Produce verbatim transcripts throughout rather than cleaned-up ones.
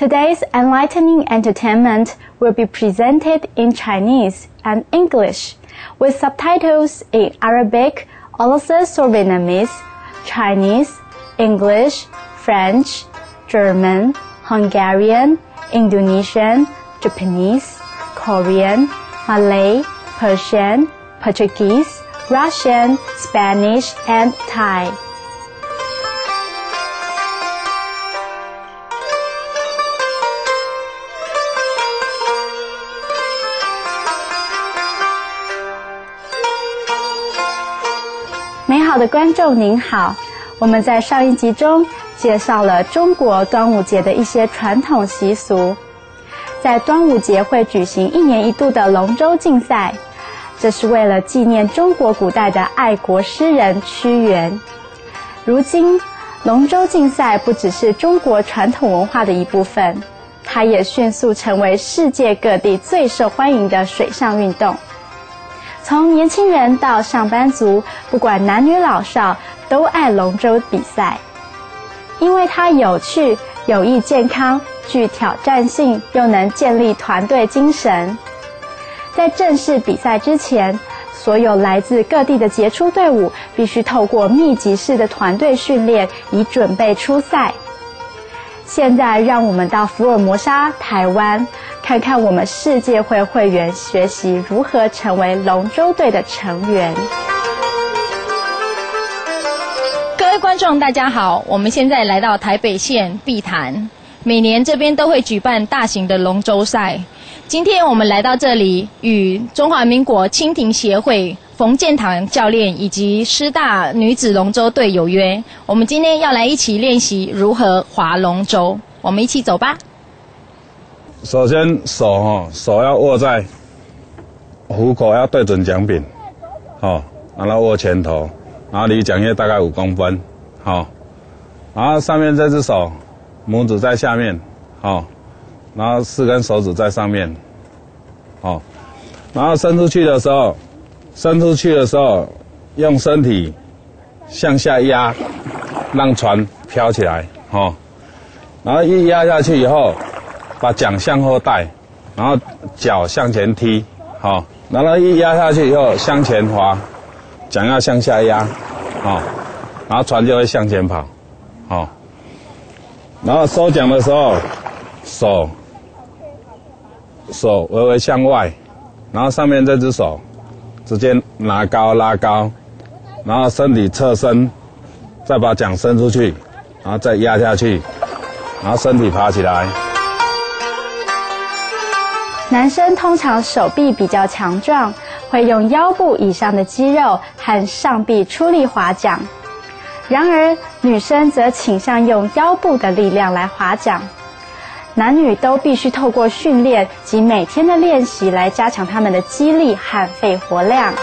Today's enlightening entertainment will be presented in Chinese and English, with subtitles in Arabic, also Vietnamese, Chinese, English, French, German, Hungarian, Indonesian, Japanese, Korean, Malay, Persian, Portuguese, Russian, Spanish, and Thai. 美好的观众您好，我们在上一集中介绍了中国端午节的一些传统习俗。在端午节会举行一年一度的龙舟竞赛，这是为了纪念中国古代的爱国诗人屈原。如今，龙舟竞赛不只是中国传统文化的一部分，它也迅速成为世界各地最受欢迎的水上运动。从年轻人到上班族，不管男女老少，都爱龙舟比赛，因为它有趣、有益健康、具挑战性，又能建立团队精神。在正式比赛之前，所有来自各地的杰出队伍必须透过密集式的团队训练，以准备出赛。现在让我们到福尔摩沙，台湾，看看我们世界会会员学习如何成为龙舟队的成员。 各位观众大家好，我们现在来到台北县碧潭，每年这边都会举办大型的龙舟赛。今天我们来到这里，与中华民国蜻蜓协会冯建堂教练以及师大女子龙舟队有约，我们今天要来一起练习如何划龙舟，我们一起走吧。 首先手哦，手要握在虎口，要对准桨柄，哦，然后握拳头，然后离桨叶大概五公分，好、哦，然后上面这只手，拇指在下面，好、哦，然后四根手指在上面，好、哦，然后伸出去的时候，伸出去的时候，用身体向下压，让船飘起来，好、哦，然后一压下去以后，把桨向后带，然后脚向前踢，好、哦，然后一压下去以后向前滑，桨要向下压，好、哦，然后船就会向前跑，好、哦，然后收桨的时候，手手微微向外，然后上面这只手直接拿高拉高，然后身体侧身，再把桨伸出去，然后再压下去，然后身体爬起来。 男生通常手臂比较强壮，会用腰部以上的肌肉和上臂出力划桨。然而，女生则倾向用腰部的力量来划桨。男女都必须透过训练及每天的练习来加强他们的肌力和肺活量。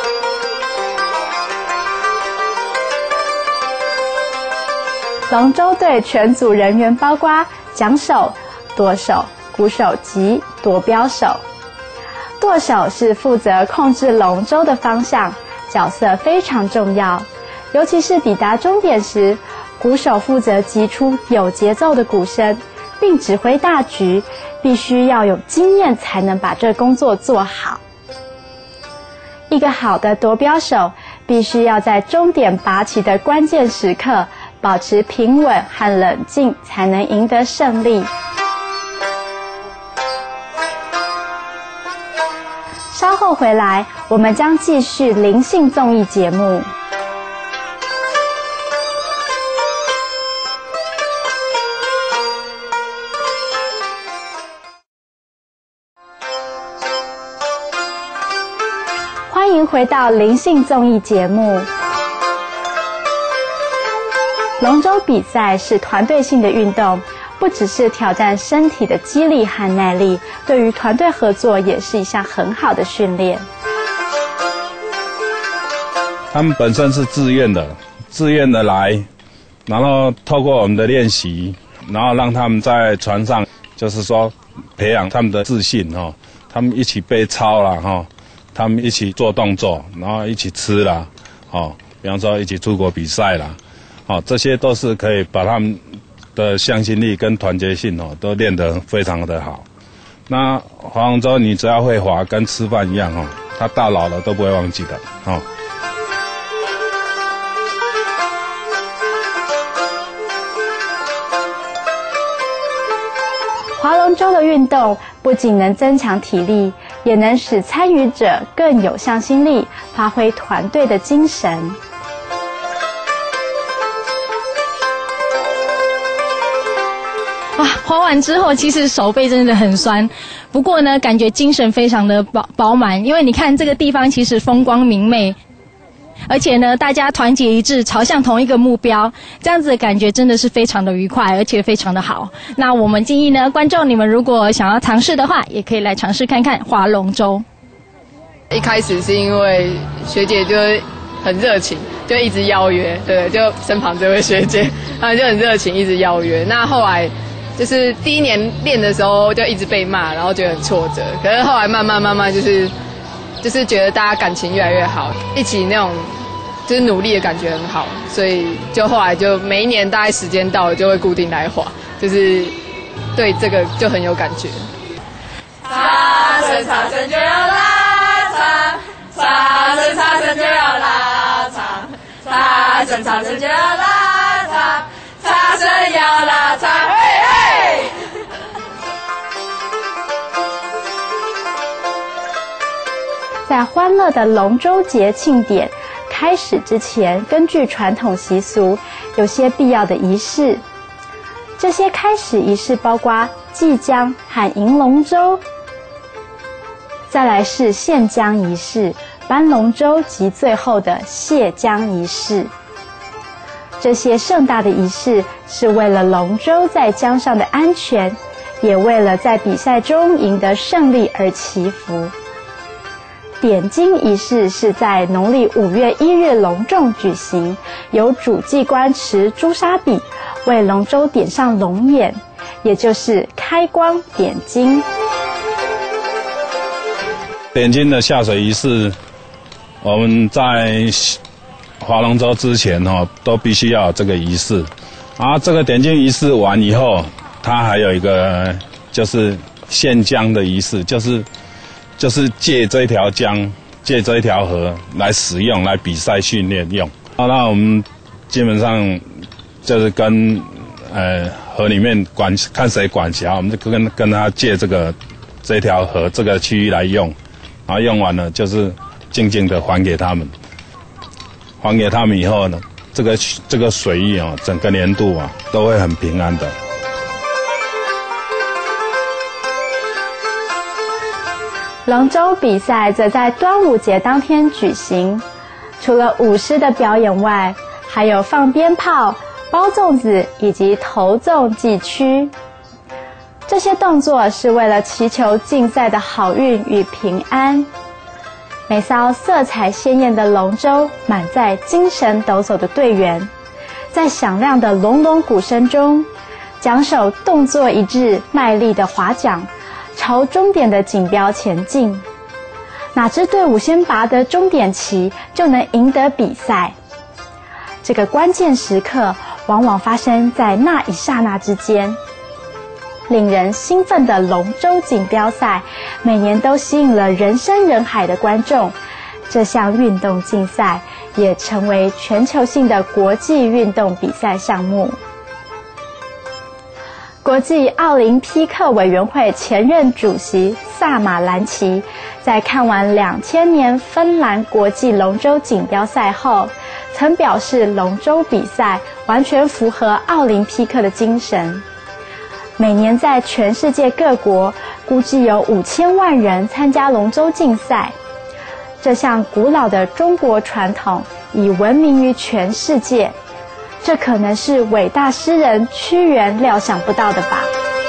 龙舟队全组人员包括桨手、舵手、鼓手及舵标手。舵手是负责控制龙舟的方向，角色非常重要。尤其是抵达终点时，鼓手负责击出有节奏的鼓声，并指挥大局，必须要有经验才能把这工作做好。一个好的舵标手必须要在终点拔旗的关键时刻保持平稳和冷静，才能赢得胜利。稍后回来，我们将继续灵性综艺节目。欢迎回到灵性综艺节目。龙舟比赛是团队性的运动，不只是挑战身体的肌力和耐力，对于团队合作也是一项很好的训练。 他们本身是自愿的，自愿的来，然后透过我们的练习，然后让他们在船上，就是说培养他们的自信哈、哦。他们一起背操啦哈、哦，他们一起做动作，然后一起吃啦，哦，比方说一起出国比赛啦，哦，这些都是可以把他们的向心力跟团结性哦，都练得非常的好。那划龙舟你只要会划，跟吃饭一样哦，他到老了都不会忘记的哦。 划龙舟的运动不仅能增强体力，也能使参与者更有向心力，发挥团队的精神。 哇，划完之后其实手背真的很酸，不过呢，感觉精神非常的饱饱满，因为你看这个地方其实风光明媚。而且呢，大家团结一致，朝向同一个目标，这样子的感觉真的是非常的愉快，而且非常的好。那我们建议呢，观众你们如果想要尝试的话，也可以来尝试看看划龙舟。 一开始是因为学姐就很热情，就一直邀约，对，就身旁这位学姐，她就很热情，一直邀约。那后来就是第一年练的时候就一直被骂，然后觉得很挫折。可是后来慢慢慢慢就是。就是觉得大家感情越来越好，一起那种就是努力的感觉很好，所以就后来就每一年大概时间到了就会固定来划，就是对这个就很有感觉。 插绳插绳就要拉长，插绳插绳就要拉长，插绳插绳就要拉长，插绳要拉长，嘿嘿。 在欢乐的龙舟节庆典开始之前，根据传统习俗，有些必要的仪式。这些开始仪式包括祭江和迎龙舟，再来是献江仪式、搬龙舟及最后的卸江仪式。这些盛大的仪式是为了龙舟在江上的安全，也为了在比赛中赢得胜利而祈福。点睛仪式是在农历五月一日隆重举行，由主祭官持朱砂笔为龙舟点上龙眼，也就是开光点睛。 点睛的下水仪式，我们在划龙舟之前哦，都必须要有这个仪式。啊，这个点睛仪式完以后，它还有一个就是献江的仪式，就是。就是借这条江，借这一条河来使用，来比赛训练用。啊，那我们基本上就是跟呃河里面管看谁管辖，我们就跟跟他借这个这条河这个区域来用，然后用完了就是静静的还给他们，还给他们以后呢，这个这个水域啊，整个年度啊都会很平安的。 龙舟比赛则在端午节当天举行，除了舞狮的表演外，还有放鞭炮、包粽子以及投粽祭区。这些动作是为了祈求竞赛的好运与平安。每艘色彩鲜艳的龙舟满载精神抖擞的队员，在响亮的隆隆鼓声中，桨手动作一致，卖力地划桨，朝终点的锦标前进。哪支队伍先拔得终点旗，就能赢得比赛。这个关键时刻往往发生在那一刹那之间。令人兴奋的龙舟锦标赛，每年都吸引了人山人海的观众。这项运动竞赛也成为全球性的国际运动比赛项目。国际奥林匹克委员会前任主席萨马兰奇在看完两千年芬兰国际龙舟锦标赛后，曾表示龙舟比赛完全符合奥林匹克的精神。每年在全世界各国，估计有五千万人参加龙舟竞赛。这项古老的中国传统已闻名于全世界。这可能是伟大诗人屈原料想不到的吧。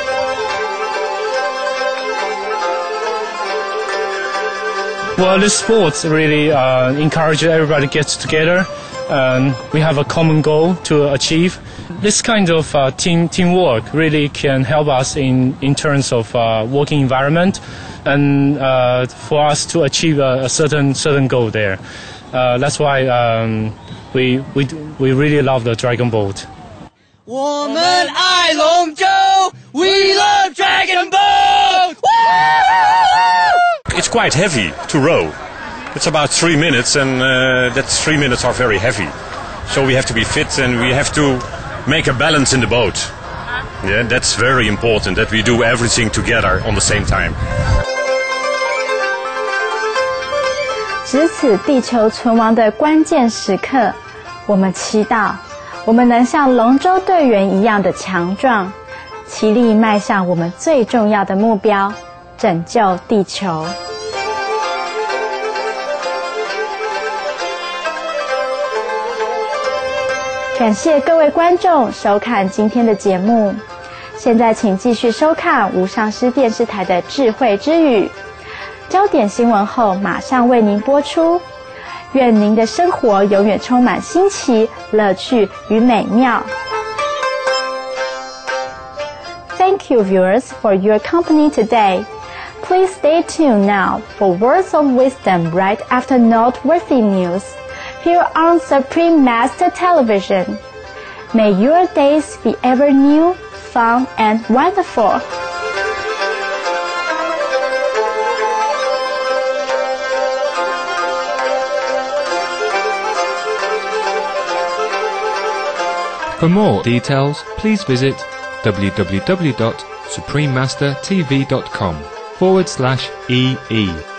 Well, this sport really uh, encourages everybody to get together, and we have a common goal to achieve. This kind of uh, team teamwork really can help us in in terms of uh, working environment, and uh, for us to achieve a, a certain certain goal there. Uh, that's why um, we we we really love the Dragon Boat. 我们爱龙舟 ，We love Dragon Boat. It's quite heavy to row. It's about three minutes, and uh, that three minutes are very heavy. So we have to be fit, and we have to make a balance in the boat. Yeah, that's very important, that we do everything together on the same time. 值此地球存亡的关键时刻，我们祈祷我们能像龙舟队员一样的强壮，齐力迈向我们最重要的目标，拯救地球。感谢各位观众收看今天的节目，现在请继续收看无上师电视台的智慧之语，焦点新闻后马上为您播出。愿您的生活永远充满新奇、乐趣与美妙。Thank you, viewers, for your company today. Please stay tuned now for words of wisdom right after noteworthy news here on Supreme Master Television. May your days be ever new, fun, and wonderful. For more details, please visit www.suprememastertv.com forward slash EE.